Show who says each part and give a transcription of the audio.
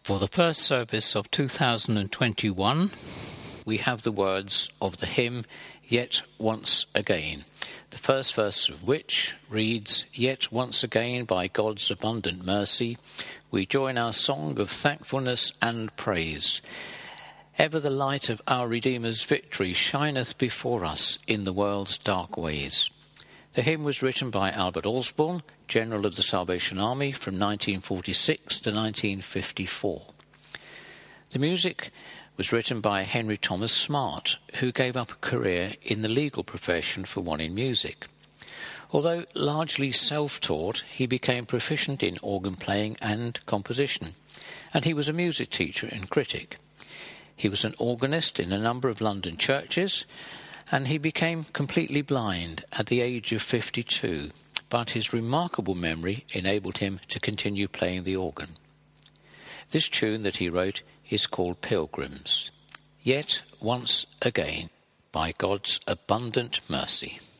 Speaker 1: For the first service of 2021, we have the words of the hymn, Yet Once Again, the first verse of which reads, Yet once again, by God's abundant mercy, we join our song of thankfulness and praise. Ever the light of our Redeemer's victory shineth before us in the world's dark ways. The hymn was written by Albert Osborne, General of the Salvation Army, from 1946 to 1954. The music was written by Henry Thomas Smart, who gave up a career in the legal profession for one in music. Although largely self-taught, he became proficient in organ playing and composition, and he was a music teacher and critic. He was an organist in a number of London churches, and he became completely blind at the age of 52, but his remarkable memory enabled him to continue playing the organ. This tune that he wrote is called Pilgrims, Yet Once Again, by God's abundant mercy.